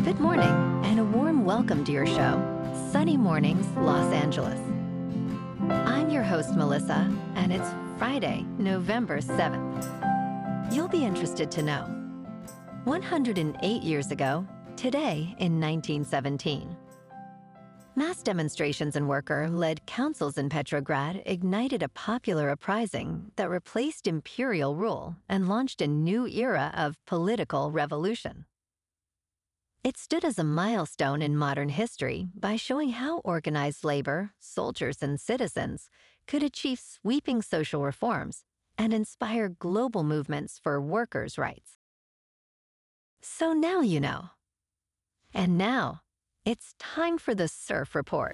Good morning, and a warm welcome to your show, Sunny Mornings, Los Angeles. I'm your host, Melissa, and it's Friday, November 7th. You'll be interested to know. 108 years ago, today in 1917, mass demonstrations and worker-led councils in Petrograd ignited a popular uprising that replaced imperial rule and launched a new era of political revolution. It stood as a milestone in modern history by showing how organized labor, soldiers, and citizens could achieve sweeping social reforms and inspire global movements for workers' rights. So now you know. And now, it's time for the Surf Report.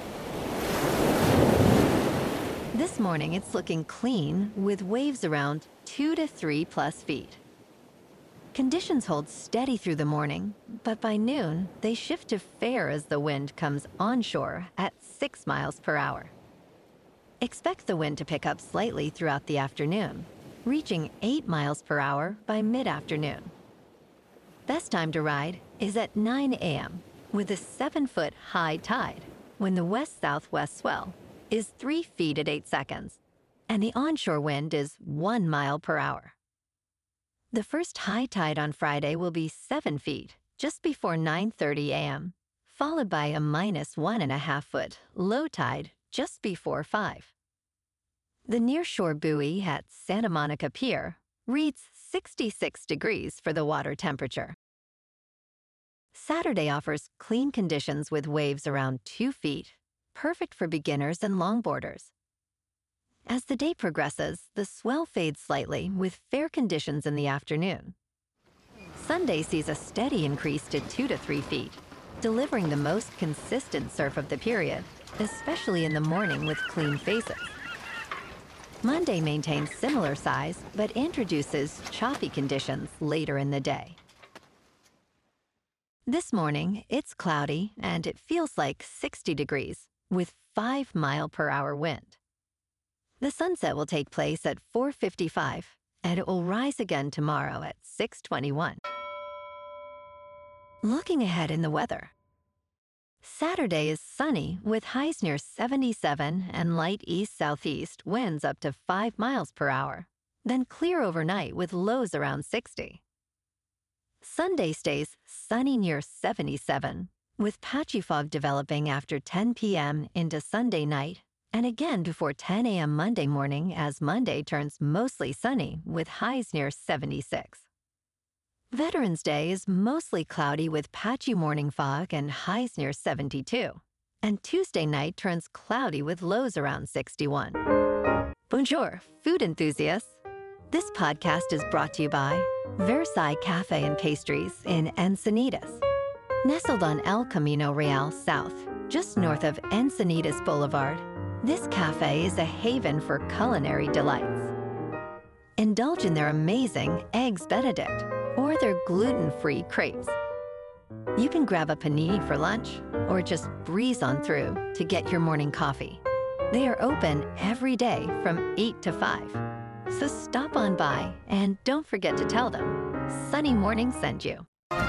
This morning, it's looking clean with waves around 2 to 3 plus feet. Conditions hold steady through the morning, but by noon, they shift to fair as the wind comes onshore at 6 miles per hour. Expect the wind to pick up slightly throughout the afternoon, reaching 8 miles per hour by mid-afternoon. Best time to ride is at 9 a.m. with a 7-foot high tide when the west-southwest swell is 3 feet at 8 seconds, and the onshore wind is 1 mile per hour. The first high tide on Friday will be 7 feet, just before 9:30 a.m., followed by a minus 1.5 foot low tide just before 5. The nearshore buoy at Santa Monica Pier reads 66 degrees for the water temperature. Saturday offers clean conditions with waves around 2 feet, perfect for beginners and longboarders. As the day progresses, the swell fades slightly with fair conditions in the afternoon. Sunday sees a steady increase to 2 to 3 feet, delivering the most consistent surf of the period, especially in the morning with clean faces. Monday maintains similar size, but introduces choppy conditions later in the day. This morning, it's cloudy and it feels like 60 degrees with 5 mile per hour wind. The sunset will take place at 4:55, and it will rise again tomorrow at 6:21. Looking ahead in the weather. Saturday is sunny with highs near 77 and light east-southeast winds up to 5 miles per hour, then clear overnight with lows around 60. Sunday stays sunny near 77, with patchy fog developing after 10 p.m. into Sunday night, and again before 10 a.m. Monday morning as Monday turns mostly sunny with highs near 76. Veterans Day is mostly cloudy with patchy morning fog and highs near 72. And Tuesday night turns cloudy with lows around 61. Bonjour, food enthusiasts. This podcast is brought to you by Versailles Cafe and Pastries in Encinitas. Nestled on El Camino Real South, just north of Encinitas Boulevard, this cafe is a haven for culinary delights. Indulge in their amazing Eggs Benedict or their gluten-free crepes. You can grab a panini for lunch or just breeze on through to get your morning coffee. They are open every day from 8 to 5. So stop on by and don't forget to tell them Sunny Morning sent you.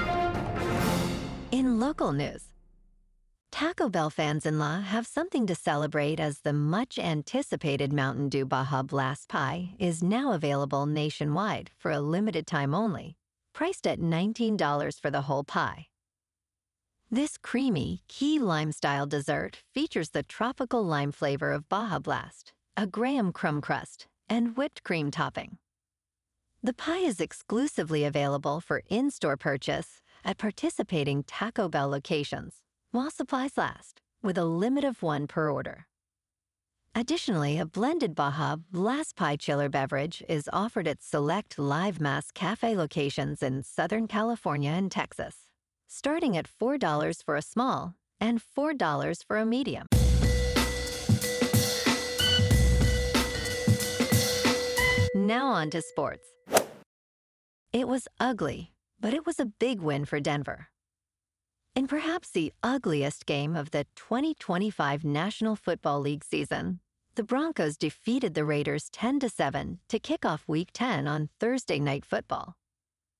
In local news, Taco Bell fans-in-law have something to celebrate as the much-anticipated Mountain Dew Baja Blast Pie is now available nationwide for a limited time only, priced at $19 for the whole pie. This creamy, key lime-style dessert features the tropical lime flavor of Baja Blast, a graham crumb crust, and whipped cream topping. The pie is exclusively available for in-store purchase at participating Taco Bell locations, while supplies last, with a limit of 1 per order. Additionally, a blended Baja Blast Pie chiller beverage is offered at select Live Mass Cafe locations in Southern California and Texas, starting at $4 for a small and $4 for a medium. Now on to sports. It was ugly, but it was a big win for Denver. In perhaps the ugliest game of the 2025 National Football League season, the Broncos defeated the Raiders 10-7 to kick off Week 10 on Thursday Night Football.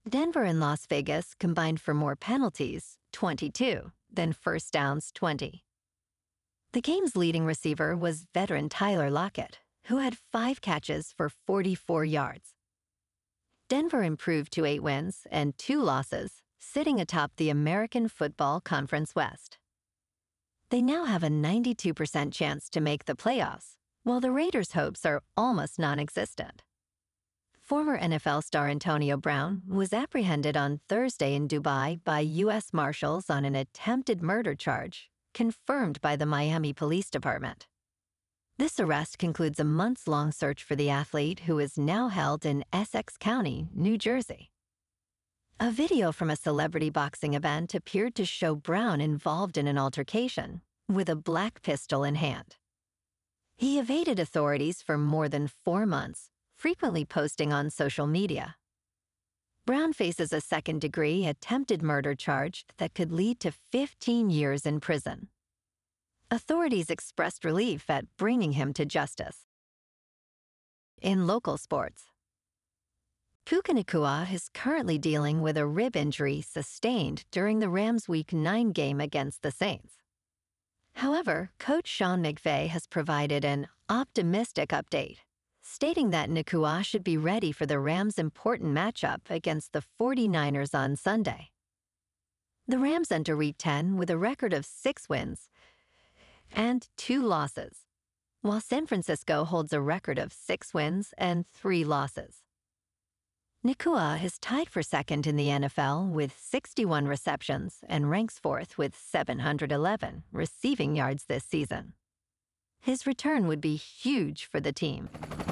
Denver and Las Vegas combined for more penalties, 22, than first downs, 20. The game's leading receiver was veteran Tyler Lockett, who had 5 catches for 44 yards. Denver improved to 8 wins and 2 losses, sitting atop the American Football Conference West. They now have a 92% chance to make the playoffs, while the Raiders' hopes are almost non-existent. Former NFL star Antonio Brown was apprehended on Thursday in Dubai by U.S. Marshals on an attempted murder charge, confirmed by the Miami Police Department. This arrest concludes a months-long search for the athlete, who is now held in Essex County, New Jersey. A video from a celebrity boxing event appeared to show Brown involved in an altercation, with a black pistol in hand. He evaded authorities for more than 4 months, frequently posting on social media. Brown faces a second-degree attempted murder charge that could lead to 15 years in prison. Authorities expressed relief at bringing him to justice. In local sports, Puka Nacua is currently dealing with a rib injury sustained during the Rams' Week 9 game against the Saints. However, Coach Sean McVay has provided an optimistic update, stating that Nacua should be ready for the Rams' important matchup against the 49ers on Sunday. The Rams enter Week 10 with a record of 6 wins and 2 losses, while San Francisco holds a record of 6 wins and 3 losses. Nacua is tied for second in the NFL with 61 receptions and ranks 4th with 711 receiving yards this season. His return would be huge for the team.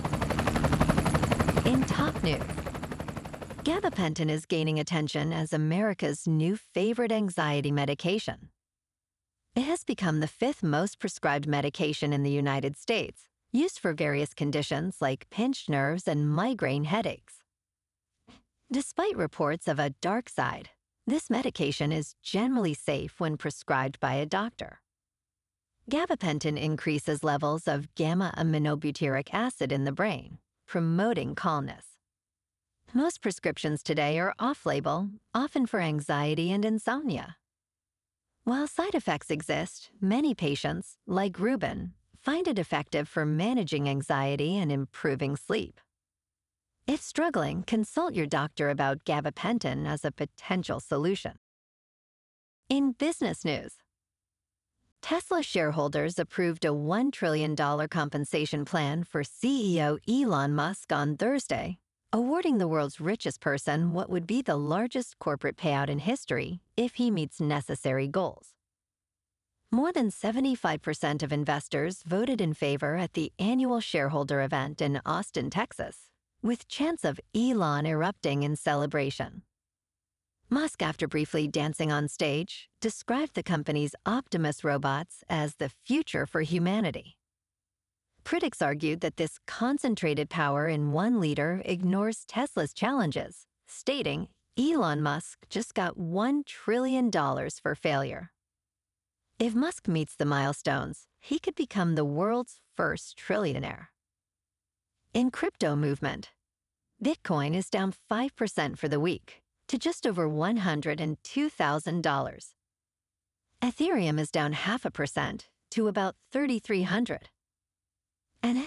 In top news, gabapentin is gaining attention as America's new favorite anxiety medication. It has become the 5th most prescribed medication in the United States, used for various conditions like pinched nerves and migraine headaches. Despite reports of a dark side, this medication is generally safe when prescribed by a doctor. Gabapentin increases levels of gamma-aminobutyric acid in the brain, promoting calmness. Most prescriptions today are off-label, often for anxiety and insomnia. While side effects exist, many patients, like Ruben, find it effective for managing anxiety and improving sleep. If struggling, consult your doctor about gabapentin as a potential solution. In business news, Tesla shareholders approved a $1 trillion compensation plan for CEO Elon Musk on Thursday, awarding the world's richest person what would be the largest corporate payout in history if he meets necessary goals. More than 75% of investors voted in favor at the annual shareholder event in Austin, Texas, with chants of Elon erupting in celebration. Musk, after briefly dancing on stage, described the company's Optimus robots as the future for humanity. Critics argued that this concentrated power in one leader ignores Tesla's challenges, stating Elon Musk just got $1 trillion for failure. If Musk meets the milestones, he could become the world's first trillionaire. In crypto movement, Bitcoin is down 5% for the week to just over $102,000. Ethereum is down 0.5% to about 3,300. And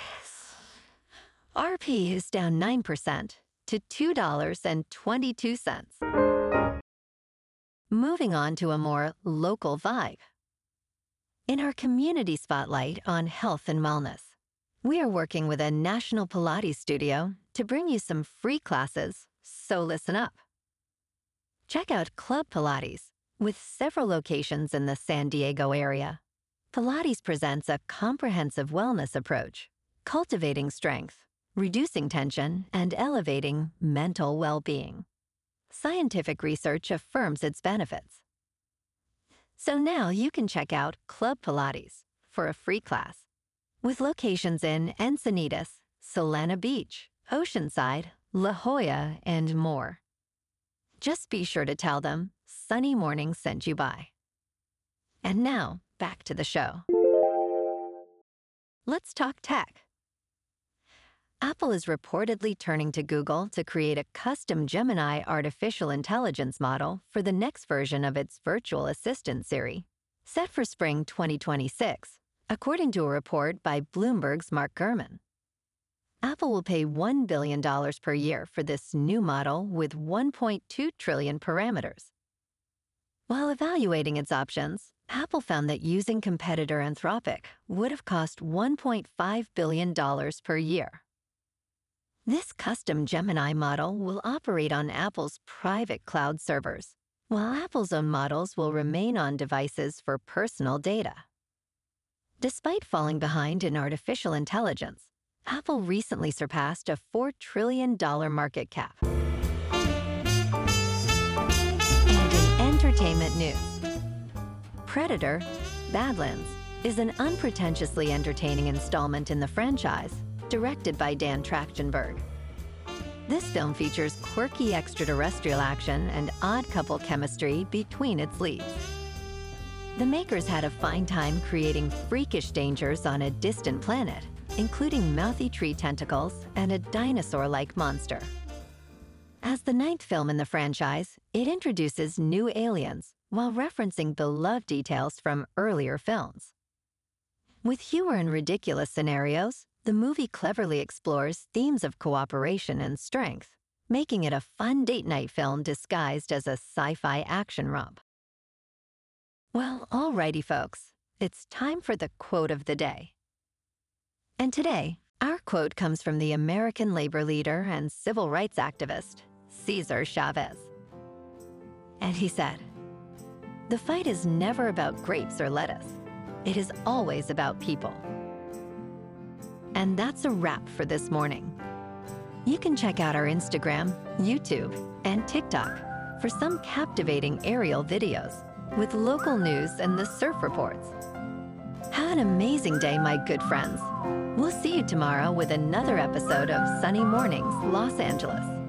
RP is down 9% to $2.22. Moving on to a more local vibe. In our community spotlight on health and wellness, we are working with a national Pilates studio to bring you some free classes, so listen up. Check out Club Pilates, with several locations in the San Diego area. Pilates presents a comprehensive wellness approach, cultivating strength, reducing tension, and elevating mental well-being. Scientific research affirms its benefits. So now you can check out Club Pilates for a free class, with locations in Encinitas, Solana Beach, Oceanside, La Jolla, and more. Just be sure to tell them Sunny Morning sent you by. And now, back to the show. Let's talk tech. Apple is reportedly turning to Google to create a custom Gemini artificial intelligence model for the next version of its virtual assistant Siri, set for spring 2026, according to a report by Bloomberg's Mark Gurman. Apple will pay $1 billion per year for this new model with 1.2 trillion parameters. While evaluating its options, Apple found that using competitor Anthropic would have cost $1.5 billion per year. This custom Gemini model will operate on Apple's private cloud servers, while Apple's own models will remain on devices for personal data. Despite falling behind in artificial intelligence, Apple recently surpassed a $4 trillion market cap. And in entertainment news, Predator: Badlands is an unpretentiously entertaining installment in the franchise, directed by Dan Trachtenberg. This film features quirky extraterrestrial action and odd couple chemistry between its leads. The makers had a fine time creating freakish dangers on a distant planet, including mouthy tree tentacles and a dinosaur-like monster. As the 9th film in the franchise, it introduces new aliens while referencing beloved details from earlier films. With humor and ridiculous scenarios, the movie cleverly explores themes of cooperation and strength, making it a fun date night film disguised as a sci-fi action romp. Well, alrighty folks, it's time for the quote of the day. And today, our quote comes from the American labor leader and civil rights activist, Cesar Chavez. And he said, "The fight is never about grapes or lettuce. It is always about people." And that's a wrap for this morning. You can check out our Instagram, YouTube, and TikTok for some captivating aerial videos with local news and the surf reports. Have an amazing day, my good friends. We'll see you tomorrow with another episode of Sunny Mornings, Los Angeles.